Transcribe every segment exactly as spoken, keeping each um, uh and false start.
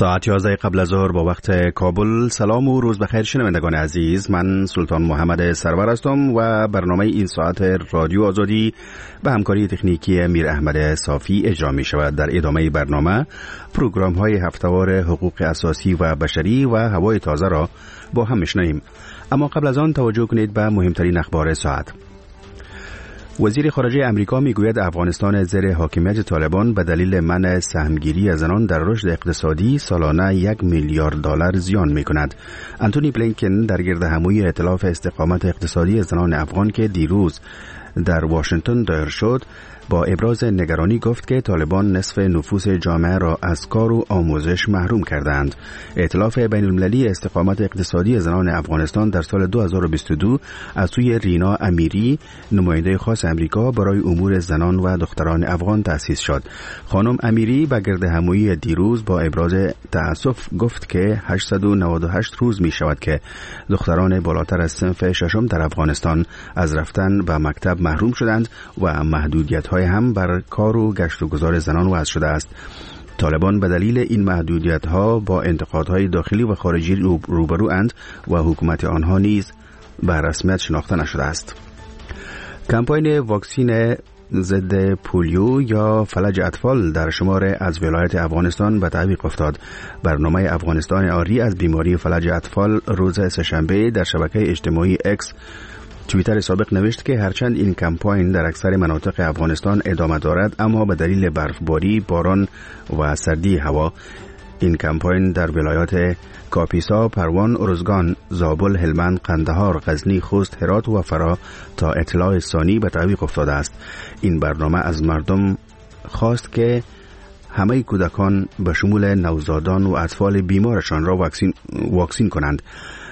ساعت یازده قبل از ظهر با وقت کابل. سلام و روز بخیر شنوندگان عزیز، من سلطان محمد سرور هستم و برنامه این ساعت رادیو آزادی به همکاری تکنیکی میر احمد صافی اجرا می شود. در ادامه برنامه پروگرام های هفته‌وار حقوق اساسی و بشری و هوای تازه را با هم میشنویم. اما قبل از آن توجه کنید به مهمترین اخبار ساعت. وزیر خارجه امریکا میگوید افغانستان زیر حاکمیت طالبان به دلیل منع سهمگیری زنان در رشد اقتصادی سالانه یک میلیارد دلار زیان میکند. انتونی بلینکن در گردهمایی ائتلاف استقامت اقتصادی زنان افغان که دیروز در واشنگتن دایر شد با ابراز نگرانی گفت که طالبان نصف نفوس جامعه را از کار و آموزش محروم کردند. ائتلاف بین المللی استقامت اقتصادی زنان افغانستان در سال دو هزار و بیست و دو از سوی رینا امیری، نماینده خاص امریکا برای امور زنان و دختران افغان تأسیس شد. خانم امیری به گردهمایی دیروز با ابراز تأسف گفت که هشتصد و نود و هشت روز می شود که دختران بالاتر از صنف ششم در افغانستان از رفتن به مکتب محروم شدند و محدودیت های هم بر کار و گشت و گذار زنان وضع شده است. طالبان به دلیل این محدودیت ها با انتقادهای داخلی و خارجی روبروند و حکومت آنها نیز به رسمیت شناخته نشده است. کمپاین واکسین ضد پولیو یا فلج اطفال در شمار از ولایت افغانستان به تعویق افتاد. برنامه افغانستان آری از بیماری فلج اطفال روز سه‌شنبه در شبکه اجتماعی اکس توییتر سابق نوشت که هرچند این کمپاین در اکثر مناطق افغانستان ادامه دارد، اما به دلیل برفباری، باران و سردی هوا این کمپاین در ولایات کاپیسا، پروان، ارزگان، زابل، هلمند، قندهار، غزنی، خوست، هرات و فرا تا اطلاع ثانی به تعویق افتاده است. این برنامه از مردم خواست که همه کودکان به شمول نوزادان و اطفال بیمارشان را واکسین واکسین کنند.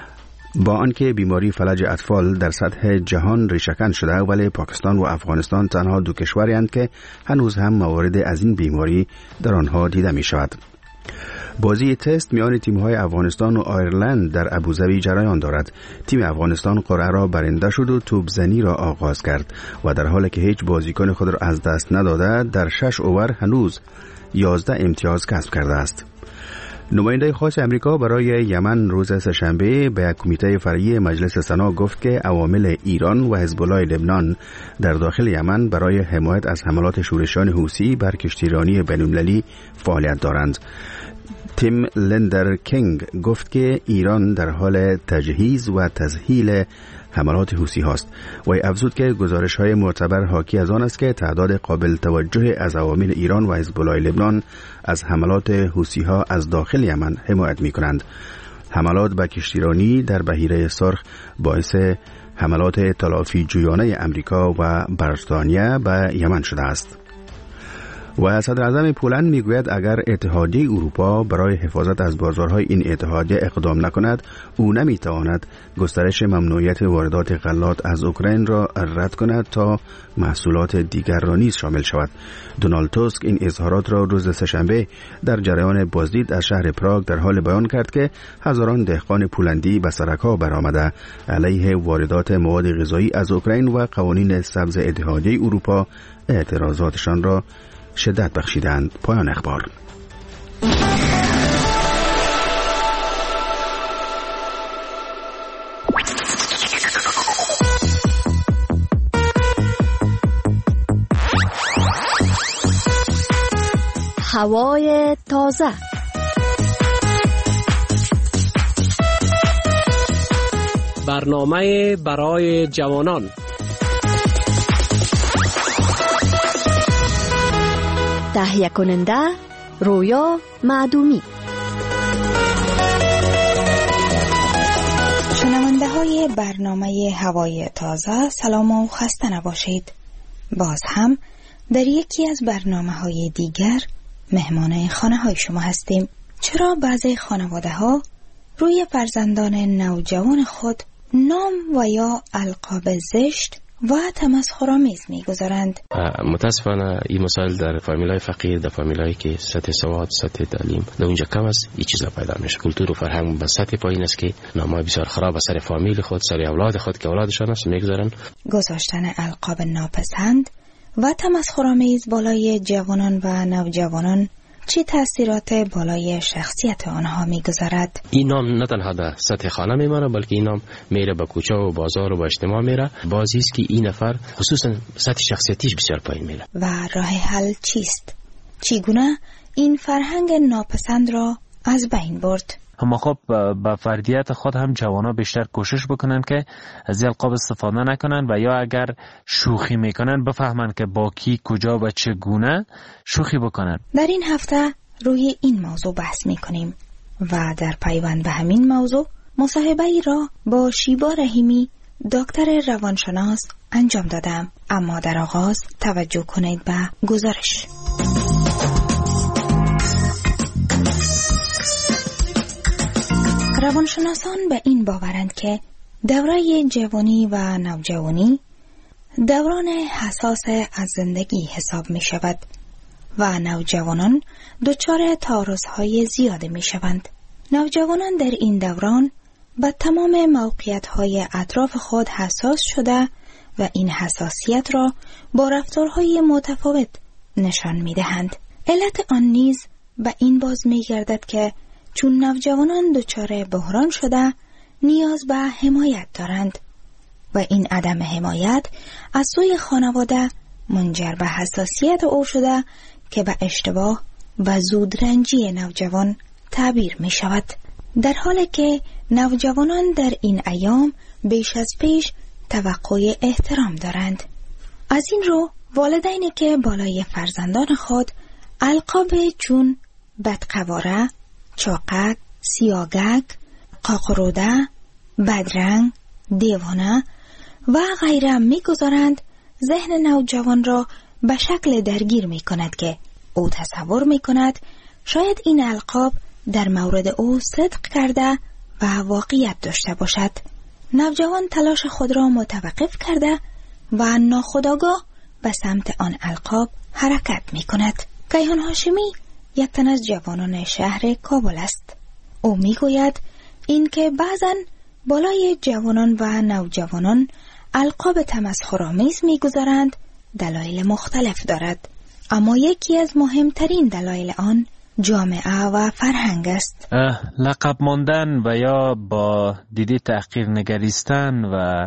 با آنکه بیماری فلج اطفال در سطح جهان ریشه‌کن شده، ولی پاکستان و افغانستان تنها دو کشورند که هنوز هم موارد از این بیماری در آنها دیده می شود. بازی تست میان تیم‌های افغانستان و آیرلند در ابوظبی جریان دارد. تیم افغانستان قرعه را برنده شد و توپ زنی را آغاز کرد و در حالی که هیچ بازیکن خود را از دست نداده در شش اوور هنوز یازده امتیاز کسب کرده است. نماینده خاص امریکا برای یمن روز سه‌شنبه به کمیته فرعی مجلس سنا گفت که عوامل ایران و حزب الله لبنان در داخل یمن برای حمایت از حملات شورشیان حوثی بر کشتیرانی بین‌المللی فعالیت دارند. تیم لندر کینگ گفت که ایران در حال تجهیز و تسهیل حملات حوثی هاست و افزود که گزارش های معتبر حاکی از آن است که تعداد قابل توجه از عوامل ایران و حزب الله لبنان از حملات حوثی ها از داخل یمن حمایت می کنند. حملات به کشتیرانی در بحیره سرخ باعث حملات تلافی جویانه امریکا و بریتانیا به یمن شده است. و صدر اعظم پولند میگوید اگر اتحادیه اروپا برای حفاظت از بازارهای این اتحادیه اقدام نکند، او نمیتواند گسترش ممنوعیت واردات غلات از اوکراین را رد کند تا محصولات دیگر را نیز شامل شود. دونالد توسک این اظهارات را روز سه‌شنبه در جریان بازدید از شهر پراگ در حال بیان کرد که هزاران دهقان پولندی به سرک‌ها برآمده علیه واردات مواد غذایی از اوکراین و قوانین سبز اتحادیه اروپا اعتراضاتشان را شدت بخشیدند. پایان اخبار. هوای تازه. برنامه برای جوانان. تهیه کننده رویا معدومی. شنونده های برنامه هوای تازه، سلام و خسته نباشید. باز هم در یکی از برنامه های دیگر مهمان خانه های شما هستیم. چرا بعضی خانواده ها روی فرزندان نوجوان خود نام و یا القاب زشت و تمسخرآمیز می‌گذارند؟ متاسفانه این مسائل در فامیلای فقیر، در فامیلایی که سطح سواد، سطح تعلیم در اونجا کم است، این چیزا پیدا میشه. کلتور و فرهنگ به سطح پایین است که نامای بسیار خراب سر فامیل خود، سر اولاد خود که اولادشان است می‌گذارن. گذاشتن القاب ناپسند و تمسخرآمیز بالای جوانان و نوجوانان چه تأثیرات بالای شخصیت آنها میگذارد؟ این نام نه تنها در سطح خانه میماره، بلکه این نام میره به کوچه و بازار و به اجتماع میره. بازی است که این نفر خصوصا سطح شخصیتیش بسیار پایین میره. و راه حل چیست؟ چگونه این فرهنگ ناپسند را از بین برد؟ اما خب با فردیت خود هم جوانا بیشتر کوشش بکنن که از القاب استفاده نکنن و یا اگر شوخی میکنن بفهمن که با کی، کجا و چگونه شوخی بکنن. در این هفته روی این موضوع بحث میکنیم و در پیوند به همین موضوع مصاحبه ای را با شیبا رحیمی دکتر روانشناس انجام دادم. اما در آغاز توجه کنید به گزارش. روانشناسان به این باورند که دوره جوانی و نوجوانی دوران حساس از زندگی حساب می شود و نوجوانان دچار تعارض‌های زیاده می شوند. نوجوانان در این دوران به تمام موقعیت‌های اطراف خود حساس شده و این حساسیت را با رفتارهای متفاوت نشان می دهند. علت آن نیز به این باز می گردد که چون نوجوانان دچار بحران شده نیاز به حمایت دارند و این عدم حمایت از سوی خانواده منجر به حساسیت او شده که به اشتباه و زودرنجی نوجوان تعبیر می شود. در حالی که نوجوانان در این ایام بیش از پیش توقع احترام دارند. از این رو والدینی که بالای فرزندان خود القاب چون بدقواره، چاقک، سیاگک، قاقروده، بدرنگ، دیوانه و غیره میگذارند، ذهن نوجوان را به شکل درگیر می کند که او تصور می کند شاید این القاب در مورد او صدق کرده و واقعیت داشته باشد. نوجوان تلاش خود را متوقف کرده و ناخودآگاه به سمت آن القاب حرکت می کند. کیهان هاشمی یک تن از جوانان شهر کابل است. او می گوید این که بعضن بالای جوانان و نوجوانان القاب تمسخرآمیز می گذارند دلایل مختلف دارد، اما یکی از مهمترین دلایل آن جامعه و فرهنگ است. لقب ماندن و یا با دیده تحقیر نگریستن و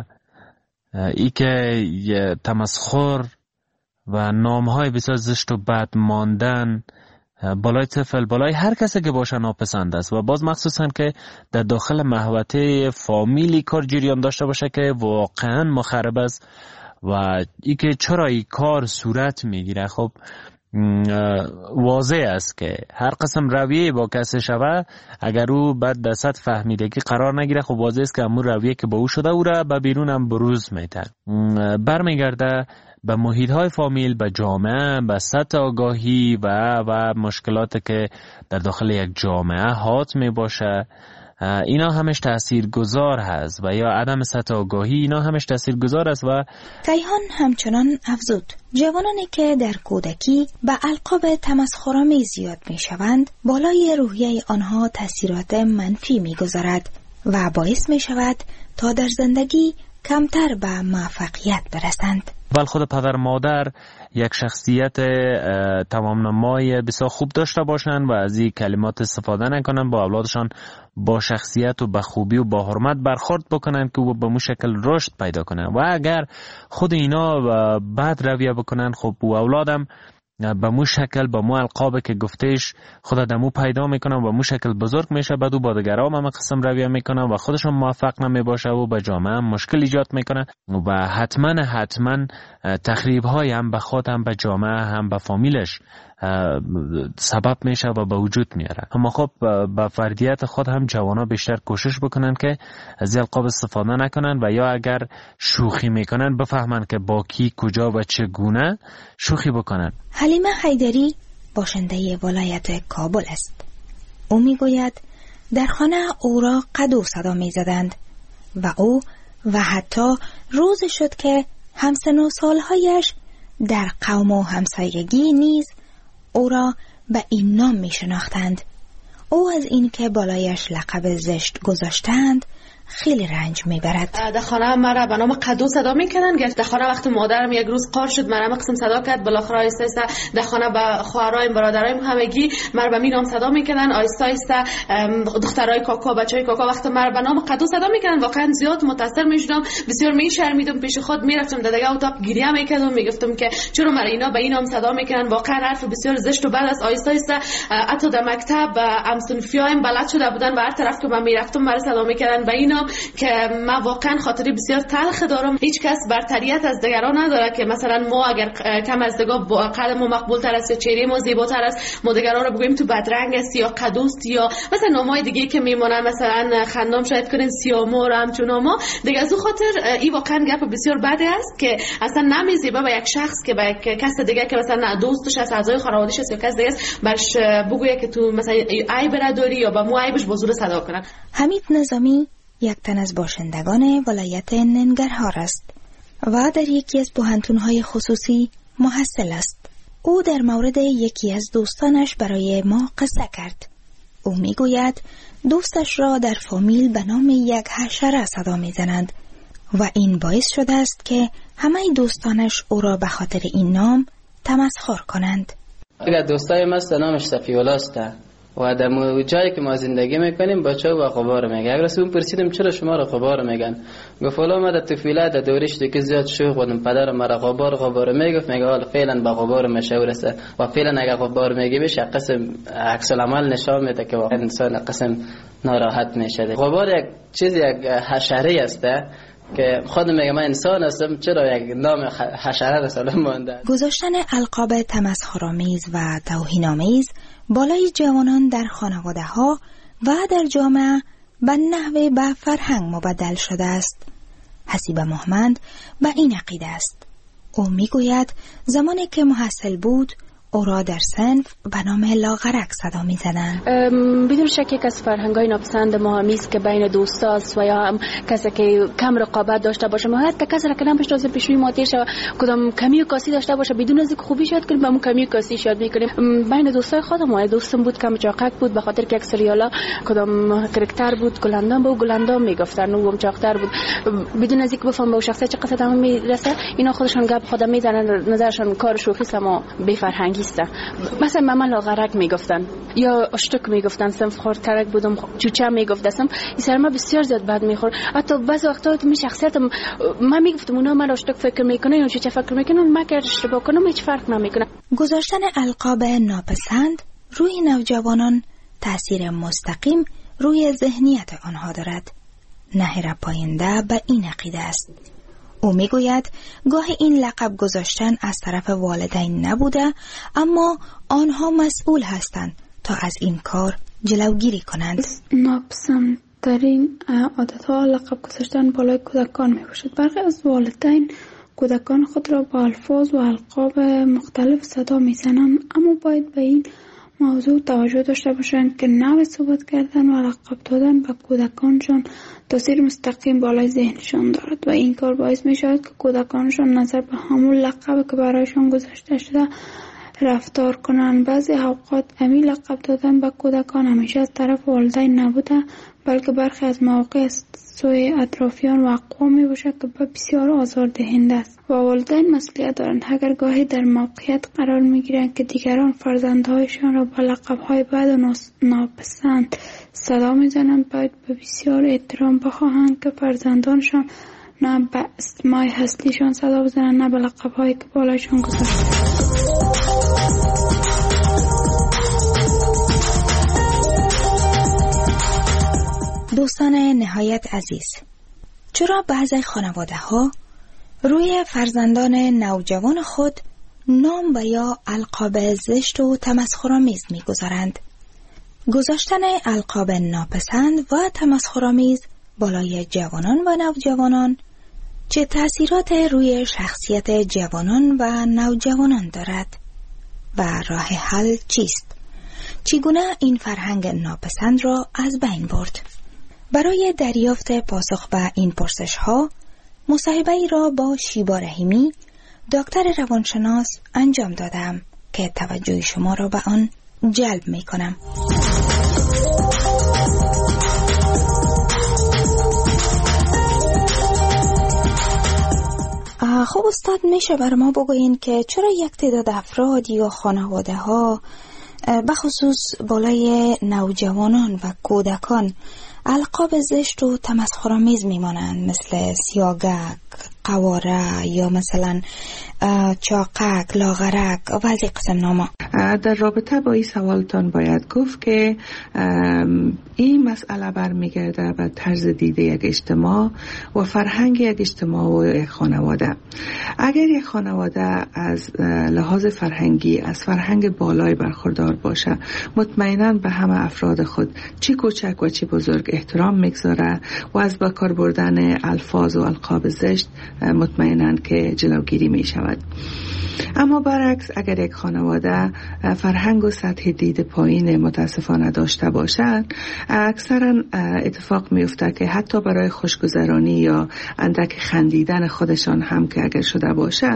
ای که تمسخر و نامهای بسیار زشت و بد ماندن بالای طفل، بالای هر کسی که باشه ناپسند است و باز مخصوصا که در داخل محوطه فامیلی کار جریان داشته باشه که واقعا مخرب است و ای که چرا این کار صورت میگیره. خب واضح است که هر قسم رویه با کسی شوه اگر او بعد در سطح فهمیدگی قرار نگیره، خب واضح است که همون رویه که با او شده او را به بیرون هم بروز میده. برمیگرده به محیط های فامیل، به جامعه، به سطح آگاهی و و مشکلات که در داخل یک جامعه حات می باشه. اینا همش تأثیر گذار هست و یا عدم سطح آگاهی اینا همش تأثیر گذار است. و کیهان همچنان افزود جوانانی که در کودکی به القاب تمسخرآمیز زیاد می شوند بالای روحیه آنها تأثیرات منفی می گذارد و باعث می شود تا در زندگی کمتر به موفقیت برسند. ولی خود پدر مادر یک شخصیت تمام نمای بسیار خوب داشته باشند و از این کلمات استفاده نکنند، با اولادشان با شخصیت و با خوبی و با حرمت برخورد بکنند که او به مو شکل رشد پیدا کنند. و اگر خود اینا بد رویه بکنند، خب او اولادم به مو شکل به مو القاب که گفتهش خود دمو پیدا میکنن و مو شکل بزرگ میشه، بعد او با دیگران هم قسم رویه میکنن و خودشون موفق نمیباشه و به جامعه هم مشکل ایجاد میکنن و حتما حتما تخریب های هم به خود هم به جامعه هم به فامیلش سبب میشه و به وجود میاره. اما خب با فردیت خود هم جوانا بیشتر کوشش بکنن که از القاب استفاده نکنن و یا اگر شوخی میکنن بفهمن که با کی، کجا و چگونه شوخی بکنن. حلیمه حیدری باشنده ولایت کابل است. او میگوید در خانه او را قد و صدا میزدند و او و حتی روز شد که همسن و سالهایش در قوم و همسایگی نیز او را به این نام می شناختند. او از این که بالایش لقب زشت گذاشتند خیلی رنج میبرد. در خانه مرا به نام قدو صدا میکنن. در خانه وقتی مادرم یک روز قار شد مرا قسم صدا کرد، بالاخره آیسته آیسته در خانه به خواهرایم برادرایم همگی مرا به می نام صدا میکنن. آیسته آیسته دخترای کاکا بچهای کاکا وقتی مرا به نام قدو صدا میکنن واقعا زیاد متاثر میشدم، بسیار میشرمیدم، پیش خود میرفتم در دیگه اتاق گریه میکردم، میگفتم که چرا مرا اینا به این نام صدا میکنن، واقعا حرف بسیار زشت و بد است. آیسته آیسته حتی در مکتب همسنفیایم بلد شده بودن و هر طرف که من میرفتم مرا صدا میکردن به این نام که من واقعا خاطری بسیار تلخ دارم. هیچ کس برتریت از دیگران نداره که مثلا ما اگر کم از دیگه قد ما مقبول تر است یا چهره ما زیباتر است ما دیگران رو بگوییم تو بدرنگ است یا قدوست یا مثلا نامای دیگه که میمونن مثلا خندام شاید کنین سیامور همچون ناما دیگه. از اون خاطر این واقعا گپ بسیار بدی است که اصلا نمیزیبه به یک شخص که به کس دیگه که مثلا دوستش است، اعضای خانواده‌اش است یا کس دیگه است برش بگویه که تو مثلا عیب نداری یا به مو عیبش با زور صدا کنن. حمید نظامی یک تن از باشندگان ولایت ننگرهار است و در یکی از پوهنتون‌های خصوصی محصل است. او در مورد یکی از دوستانش برای ما قصه کرد. او میگوید دوستش را در فامیل به نام یک حشره صدا میزنند و این باعث شده است که همه دوستانش او را به خاطر این نام تمسخر کنند. اگر دوستای ما نامش صفی‌الله است و در جایی که ما زندگی میکنیم بچه و غبار میگه. اگر از اون پرسیدم چرا شما را غبار میگن، گفت والا ما در طفولیت در دورش دیگه زیاد شوخ بودم، پدرم مرا غبار غبار میگفت، میگه حالا فعلا با غبار مشهور است و فعلا اگر غبار میگه بشه قسم عکس العمل نشان میده که واقعا انسان قسم ناراحت میشه. غبار یک چیز یک حشره است که خود میگه من انسان هستم، چرا یک نام حشره رساله مونده. گذاشتن القاب تمسخرآمیز و توهین‌آمیز بالای جوانان در خانواده ها و در جامعه به نحوه به فرهنگ مبدل شده است. حسیب محمد به این عقیده است. او میگوید زمانی که محصل بود او را در صنف به نام لاغرک صدا می زدن. بدون شک یک از فرهنگ‌های ناپسند ما همیست که بین دوستاست و یا هم کسی که کم رقابت داشته باشه، ما حتی کسی را که نمی‌شناسه پیش روی ماتیش کدام کمی و کاسی داشته باشه بدون از اینکه خوبی شاید کنیم با اون کمی و کاسی شاید می‌کنیم. بین دوستای خودم ما دوستم بود کم چاقک بود به خاطر که یک سریالا کدام کاراکتر بود گلندام بود گلندام میگفتن و هم چاقتر بود بدون از اینکه بفهم به شخصیت چه قصد هم میرسه اینا خودشون گپ خودم میزنن، نظرشون کار شوخی ما بی فرهنگی است. مثلا مامان لاغرک میگفتن یا اشتک میگفتن، صنف خورترک بودم چوچه میگفتم، این سر ما بسیار زیاد بد میخور. حتی بعضی وقتا می شخصیتم من میگفتم اونا من اشتک فکر میکنه یا چوچه فکر میکنن، من که اشتباه کنم هیچ فرق نمیکنه. گذاشتن القاب ناپسند روی نوجوانان تاثیر مستقیم روی ذهنیت آنها دارد. نهر پاینده به این عقیده است. او میگوید گاهی این لقب گذاشتن از طرف والدین نبوده اما آنها مسئول هستند تا از این کار جلوگیری کنند. ناپسندترین عادتها لقب گذاشتن بالای کودکان می باشد. برخی از والدین کودکان خود را با الفاظ و القاب مختلف صدا می زنند، اما باید به این موضوع توجه داشته باشند که نوع صحبت کردن و لقب دادن به کودکانشان تاثیر مستقیم بالای ذهنشان دارد و این کار باعث می شود که کودکانشان نظر به همون لقب که برایشان گذاشته شده رفتار کنند. بعضی اوقات همین لقب دادن به کودکان همیشه از طرف والدین نبوده بلکه برخی از مواقع از سوی اطرافیان و اقوام می باشد که بسیار آزار دهنده است و والدین مسئولیت دارند. اگر گاهی در موقعیت قرار می گیرند که دیگران فرزندهایشان را با لقب‌های بد و ناپسند صدا می زنند باید به بسیار احترام بخواهند که فرزندانشان نه به اسمای هستیشان صدا بزنند نه به لقب‌هایی که بالایشان گذاشته. دوستان نهایت عزیز، چرا بعضی خانواده ها روی فرزندان نوجوان خود نام و یا القاب زشت و تمسخرآمیز می‌گذارند؟ گذاشتن القاب ناپسند و تمسخرآمیز بالای جوانان و نوجوانان چه تأثیرات روی شخصیت جوانان و نوجوانان دارد و راه حل چیست؟ چگونه این فرهنگ ناپسند را از بین برد؟ برای دریافت پاسخ به این پرسش ها مصاحبه‌ای را با شیبا رحیمی دکتر روانشناس انجام دادم که توجه شما را به آن جلب می کنم. خب استاد، میشه بر ما بگوین که چرا یک تعداد افراد یا خانواده ها بخصوص بالای نوجوانان و کودکان القاب زشت و تمسخرآمیز میمانند، مثل سیاگک، قواره یا مثلا چاقک، لاغرک و بعضی قسم ناما؟ در رابطه با این سوالتان باید گفت که این مسئله برمیگرده به طرز دیده یک اجتماع و فرهنگ یک اجتماع و یک خانواده. اگر یک خانواده از لحاظ فرهنگی از فرهنگ بالای برخوردار باشه، مطمئناً به همه افراد خود چی کوچک و چی بزرگ احترام میگذاره و از به کار بردن الفاظ و القاب زشت مطمئناً که جلوگیری می شود. اما برعکس، اگر یک خانواده فرهنگ و سطح دید پایین متاسفانه داشته باشند، اکثرا اتفاق میفته که حتی برای خوشگذرانی یا اندک خندیدن خودشان هم که اگر شده باشه،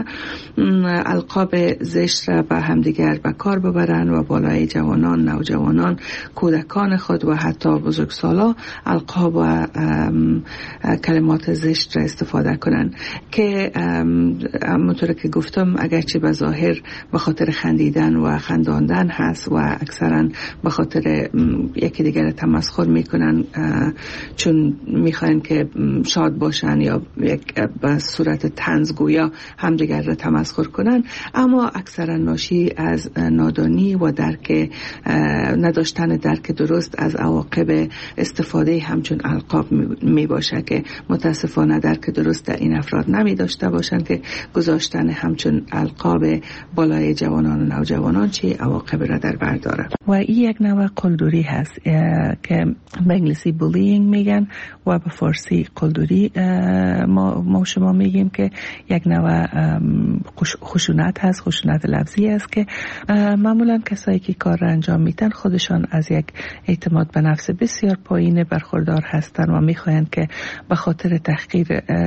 القاب زشت را به همدیگر به کار ببرند و بالای جوانان، نوجوانان، کودکان خود و حتی بزرگسالا القاب و کلمات زشت را استفاده کنند که همونطور که گفتم اگرچه به ظاهر به خاطر خندیدن و خنداندن هست و اکثرا به خاطر یکی دیگر تمسخر میکنن چون میخواین که شاد باشن یا یک به صورت طنزگویا همدیگر را تمسخر کنن، اما اکثرا ناشی از نادانی و درک نداشتن درک درست از عواقب استفاده همچون القاب می باشه که متاسفانه درک درست در این افراد نمی داشته باشند که گذاشتن همچون القاب بالای جوانان و نوجوانان چه عواقب را در بر داره. و این یک نوع قلدری هست که به انگلیسی بولینگ میگن و به فارسی قلدری ما, ما شما میگیم که یک نوع خشونت هست، خشونت لفظی است که معمولا کسایی که کار را انجام میدن خودشان از یک اعتماد به نفس بسیار پایین برخوردار هستند و میخواهند که به خاطر تحقیر،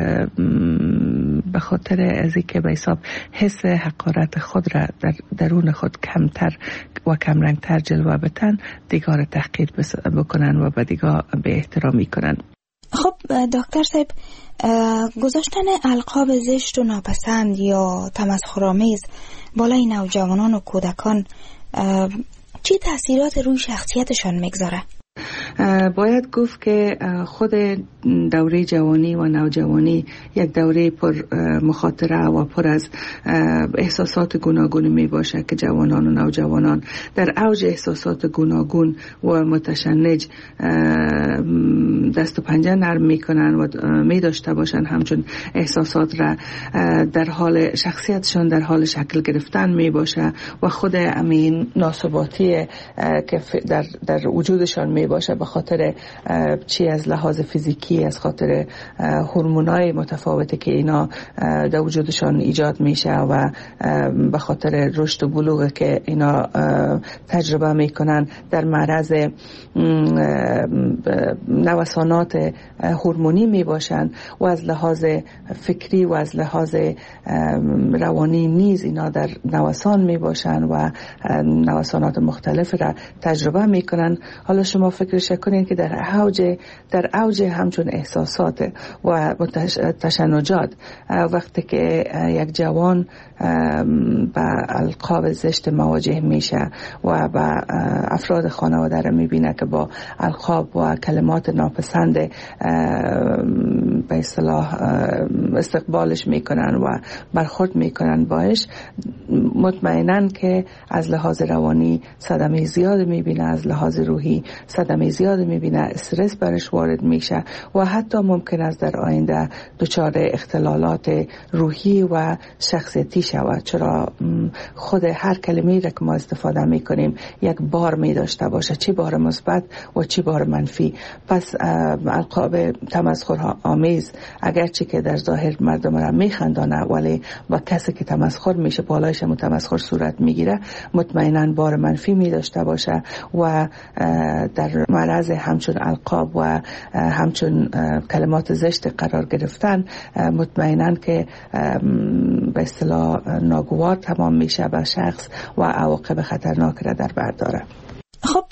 به خاطر از اینکه به حساب حس حقارت خود را در درون خود کمتر و کمرنگتر جلوه بدن، دیگر تحقیر بکنن و به دیگر به احترامی کنن. خب دکتر صاحب، گذاشتن القاب زشت و ناپسند یا تمسخرآمیز بالای نوجوانان و کودکان چه تأثیرات روی شخصیتشان میگذاره؟ باید گفت که خود دوره جوانی و نوجوانی یک دوره پر مخاطره و پر از احساسات گوناگون می باشه که جوانان و نوجوانان در اوج احساسات گوناگون و متشنج دست و پنجه نرم می کنن و می داشته باشن همچون احساسات را در حال شخصیتشان در حال شکل گرفتن می باشه و خود امین ناثباتی که در, در وجودشان می باشه به خاطر چی از لحاظ فیزیکی، از خاطر هورمونای متفاوتی که اینا در وجودشان ایجاد میشه و به خاطر رشد و بلوغ که اینا تجربه میکنن در معرض نوسانات هورمونی میباشن و از لحاظ فکری و از لحاظ روانی نیز اینا در نوسان میباشن و نوسانات مختلف را تجربه میکنن. حالا شما فکرش کنید که در اوج در اوج همچون احساسات و تشنجات وقتی که یک جوان با القاب زشت مواجه میشه و با افراد خانواده را میبینه که با القاب و کلمات ناپسند به اصطلاح استقبالش میکنن و برخورد میکنن باش، مطمئناً که از لحاظ روانی صدمه زیاد میبینه، از لحاظ روحی صدمه زیاد میبینه، استرس برش وارد میشه و حتی ممکن است در آینده دچار اختلالات روحی و شخصیتی شود، چرا خود هر کلمه‌ای را که ما استفاده میکنیم یک بار میداشته باشه، چی بار مثبت و چی بار منفی. پس القاب تمسخر آمیز اگرچه که در ظاهر مردم را میخندانه ولی با کسی که تمسخر میشه بالایش متمسخر صورت میگیره مطمئنا بار منفی میداشته باشه و در معرض همچون القاب و همچون کلمات زشت قرار گرفتن مطمئنا که به اصطلاح ناگوار تمام میشه به شخص و عواقب خطرناک را در بر داره. خب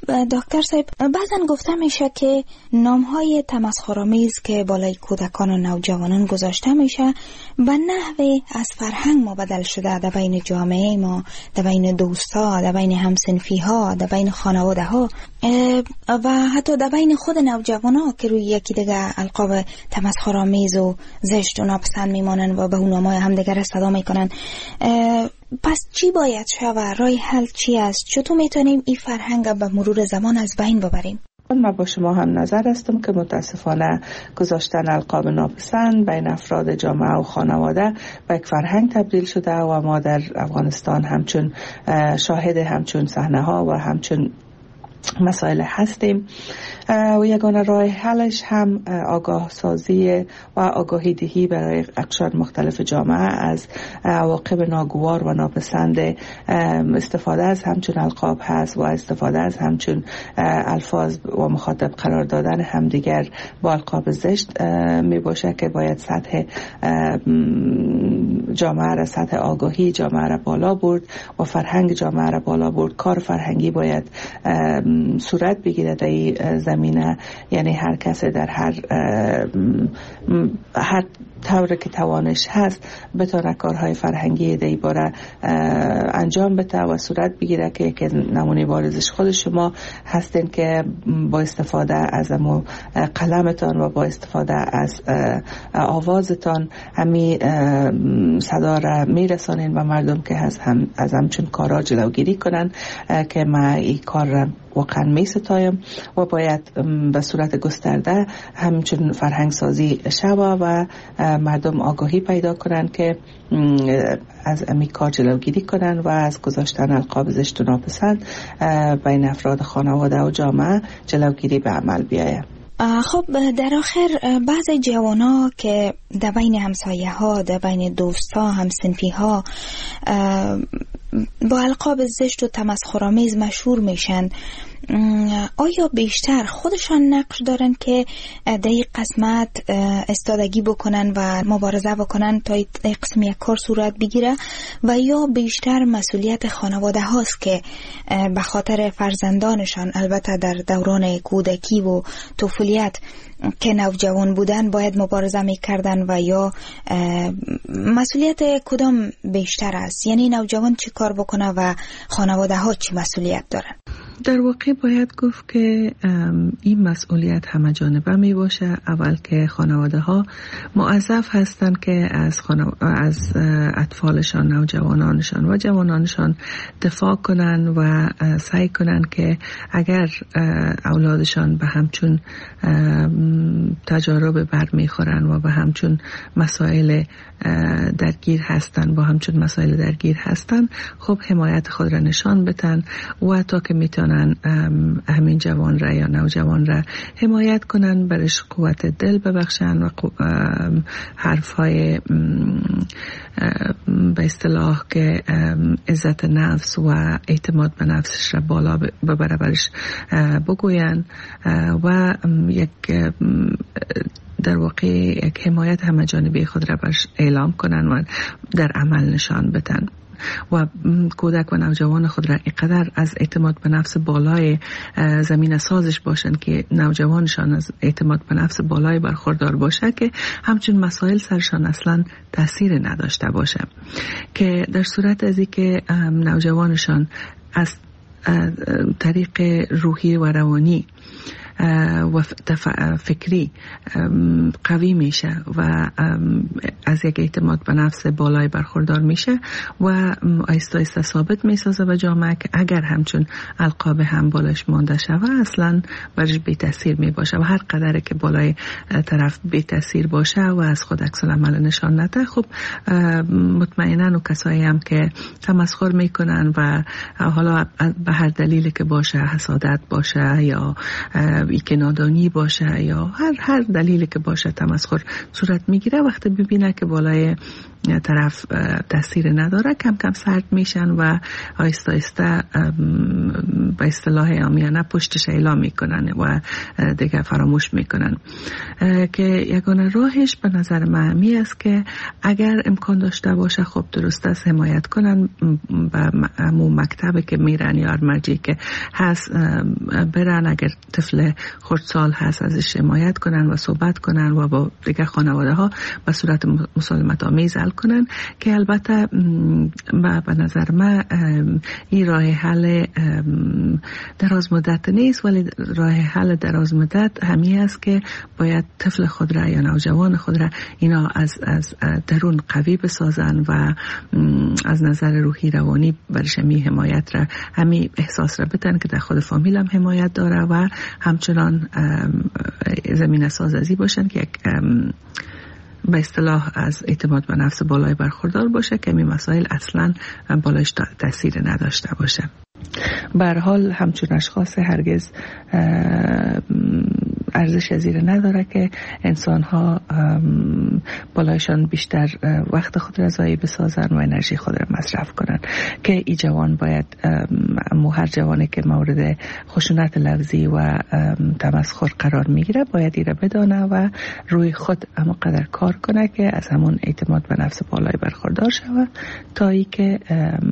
دکتر صاحب، بعضن گفته میشه که نامهای تمسخرآمیز که بالای کودکان و نوجوانان گذاشته میشه به نحوی از فرهنگ ما بدل شده در بین جامعه ما، در بین دوستا، در بین همسنفی ها، در بین خانواده ها و حتی در بین خود نوجوان ها که روی یکی دیگه القاب تمسخرآمیز و زشت و ناپسند میمانن و به اون نامای همدیگر صدا میکنن. پس چی باید شود؟ راه حل چی است؟ چطور میتونیم این فرهنگ به مرور زمان از بین ببریم؟ من با شما هم نظر هستم که متاسفانه گذاشتن القاب ناپسند بین افراد جامعه و خانواده به یک فرهنگ تبدیل شده و ما در افغانستان همچون شاهد همچون صحنه ها و همچون مسائل هستیم و یگانه راه حلش هم آگاه سازی و آگاهی دهی برای اقشار مختلف جامعه از عواقب ناگوار و ناپسند استفاده از همچون القاب هست و استفاده از همچون الفاظ و مخاطب قرار دادن همدیگر با القاب زشت می باشه که باید سطح جامعه را، سطح آگاهی جامعه را بالا برد و فرهنگ جامعه را بالا برد. کار فرهنگی باید صورت بگیره در این زمینه، یعنی هر کس در هر هر طور که توانش هست بتونه کارهای فرهنگی در این باره انجام بده و صورت بگیره که که نمونه بارزش خود شما هستین که با استفاده از امو قلمتان و با استفاده از آوازتان همی صدا را میرسانین و مردم که از هم از همچون کارا جلوگیری کنن که ما این کار را واقعا می ستایم و باید به صورت گسترده همچون فرهنگ سازی شوه و مردم آگاهی پیدا کنن که از امی کار جلوگیری کنن و از گذاشتن القاب زشت و ناپسند بین افراد خانواده و جامعه جلوگیری به عمل بیاید. خب در آخر بعضی جوانا که در بین همسایه ها، در بین دوستا، همسنفی ها با القاب زشت و تمسخرآمیز مشهور میشن، آیا بیشتر خودشان نقش دارن که در این قسمت استادگی بکنن و مبارزه بکنن تا این قسم یک کار صورت بگیره و یا بیشتر مسئولیت خانواده هاست که به خاطر فرزندانشان، البته در دوران کودکی و طفولیت که نوجوان بودن، باید مبارزه میکردن و یا مسئولیت کدام بیشتر است؟ یعنی نوجوان چی کار بکنه و خانواده ها چی مسئولیت دارن؟ در واقع باید گفت که این مسئولیت همه جانبه می باشه. اول که خانواده ها موظف هستند که از, خانو... از اطفالشان، نوجوانانشان و جوانانشان دفاع کنن و سعی کنن که اگر اولادشان به همچون تجارب بر می خورن و به همچون مسائل درگیر هستن با همچون مسائل درگیر هستن خب حمایت خود را نشان بدن و تا که میتونن همین جوان را یا نوجوان را حمایت کنن، برش قوت دل ببخشن و حرفهای به اصطلاح که عزت نفس و اعتماد به نفسش را بالا ببره برش بگوین و یک در واقع یک حمایت همه جانبه خود را برش اعلام کنن و در عمل نشان بدن و کودک و نوجوان خود را اینقدر از اعتماد به نفس بالای زمین سازش باشند که نوجوانشان از اعتماد به نفس بالای برخوردار باشه که همچون مسائل سرشان اصلا تاثیر نداشته باشه، که در صورت ازی که نوجوانشان از طریق روحی و روانی و فکری قوی میشه و از یک اعتماد به نفس بالای برخوردار میشه و آیسته آیسته ثابت میسازه به جامعه که اگر همچون القاب هم بالش مانده شوه اصلا برش بی تاثیر میباشه و هر قدر که بالای طرف بی تاثیر باشه و از خود عکس العمل نشان نده، خب مطمئنا و کسایی هم که تمسخر میکنن و حالا به هر دلیلی که باشه، حسادت باشه یا ای که نادانی باشه یا هر هر دلیلی که باشه تمسخر صورت میگیره. وقتی ببینه که بالای طرف تاثیر نداره، کم کم سرد میشن و آیسته آیسته به اصطلاح عامیانه پشتش اعلام میکنن و دیگه فراموش میکنن. که یگانه راهش به نظر من می است که اگر امکان داشته باشه خب درست است حمایت کنن، به همون مکتبی که میرن یا مرجعی که هست برن، اگر طفل خردسال هست ازش حمایت کنن و صحبت کنن و با دیگه خانواده ها به صورت مسالمت آمیز حل کنن. که البته به نظر من این راه حل دراز مدت نیست، ولی راه حل دراز مدت همین است که باید طفل خود را یا نوجوان خود را اینا از از درون قوی بسازن و از نظر روحی روانی برش می حمایت را همین احساس را بدن که در خود فامیل هم حمایت داره و همچنان زمین سازی باشن که یک به اصطلاح از اعتماد به نفس بالای برخوردار باشه که این مسائل اصلا بالایش تاثیر نداشته باشه. به هر حال همچون اشخاص هرگز ارزش زیر نداره که انسان ها بالایشان بیشتر وقت خود را ضایع بسازن و انرژی خود را مصرف کنن. که ای جوان باید مو هر جوانی که مورد خشونت لفظی و تمسخر قرار میگیره باید ایره بدانه و روی خود اما قدر کار کنه که از همون اعتماد به نفس بالای برخوردار شود تا ای که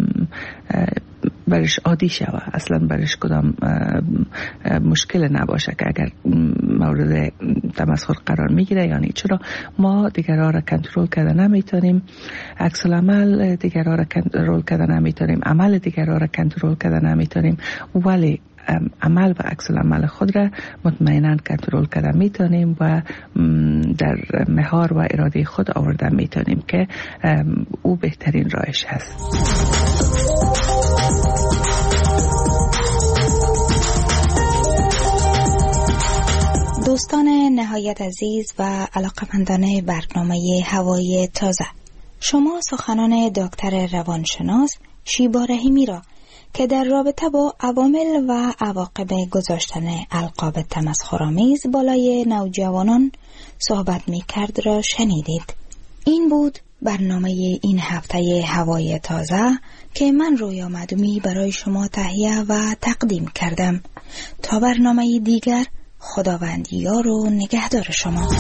برش عادی شوه، اصلا برش کدام مشکل نباشه که اگر مورد تمسخر قرار میگیره. یعنی چرا ما دیگرها را کنترل کرده نمیتونیم، عکس العمل دیگرها را کنترل کرده نمیتونیم، عمل دیگرها را کنترل کرده نمیتونیم، ولی عمل و عکس العمل خود را مطمئنا کنترل کرده میتونیم و در مهار و اراده خود آورده میتونیم که او بهترین راهش هست. دوستان نهایت عزیز و علاقمندان برنامه هوای تازه، شما سخنان دکتر روانشناس شیبا رحیمی را که در رابطه با عوامل و عواقب گذاشتن القاب تمسخرآمیز بالای نوجوانان صحبت می کرد را شنیدید. این بود برنامه این هفته هوای تازه که من رویا معدومی برای شما تهیه و تقدیم کردم. تا برنامه دیگر، خداوند یار و نگهدار شما.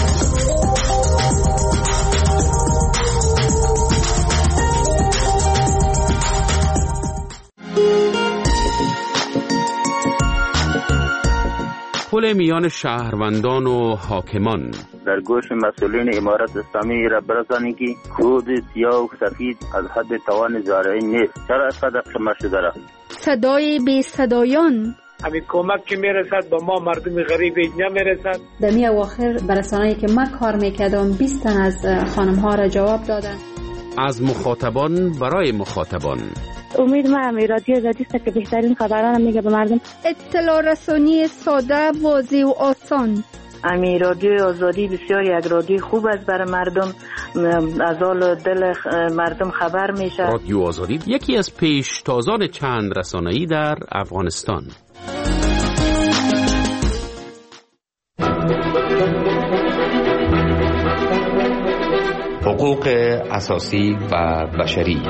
پل میان شهروندان و حاکمان. در گوش مسئولین امارت اسلامی را برسانید که کود سیاه و سفید از حد توان زارعین نیست. چرا اسقدر قمه شده را؟ صدای بی صدایان. همین کمک که میرسد با ما مردم غریب اینجا میرسد. در می اواخر برسانه‌ای که من کار میکردم بیست تن از خانم ها را جواب دادن. از مخاطبان برای مخاطبان. امید ما همی رادیو زدیست که بهترین خبران میگه به مردم. اطلاع رسانی ساده، واضح و آسان. امی رادیو آزادی بسیار یک رادیو خوب است برای مردم، از حال دل مردم خبر میشه. رادیو آزادی یکی از پیشتازان چند رسانه‌ای در افغانستان. حقوق اساسی و بشری.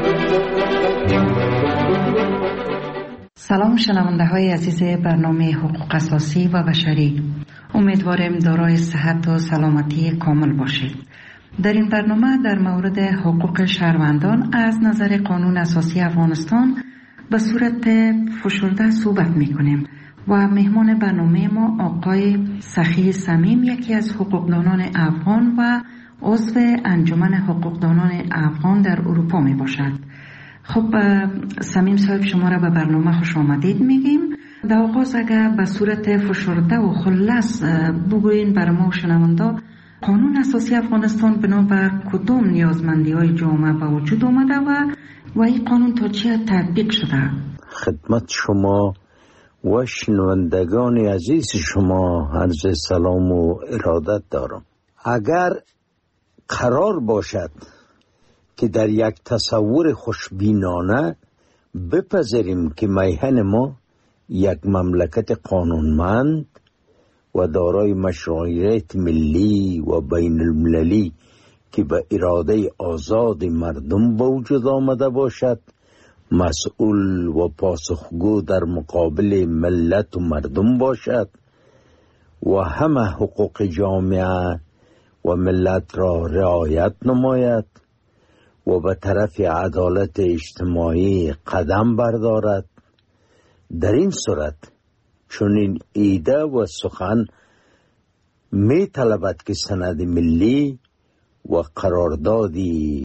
سلام شنونده های عزیز برنامه حقوق اساسی و بشری، امیدوارم دارای صحت و سلامتی کامل باشید. در این برنامه در مورد حقوق شهروندان از نظر قانون اساسی افغانستان به صورت فشرده صحبت میکنیم و مهمان برنامه ما آقای سخی صمیم، یکی از حقوقدانان افغان و عضو انجمن حقوقدانان افغان در اروپا می باشد. خب صمیم صاحب، شما را به برنامه خوش آمدید میگیم. در آغاز اگر به صورت فشرده و خلاص بگوین برای ما شنونده، قانون اساسی افغانستان بنابر کدام نیازمندی های جامعه به وجود آمده و و این قانون تا چه تطبیق شده؟ خدمت شما و شنوندگان عزیز شما عرض سلام و ارادت دارم. اگر قرار باشد که در یک تصور خوشبینانه بپذیریم که میهن ما یک مملکت قانونمند و دارای مشروعیت ملی و بین المللی که به اراده آزاد مردم با وجود آمده باشد، مسئول و پاسخگو در مقابل ملت و مردم باشد و همه حقوق جامعه و ملت را رعایت نماید و به طرف عدالت اجتماعی قدم بردارد. در این صورت چنین ایده و سخن می طلبد که سند ملی و قراردادی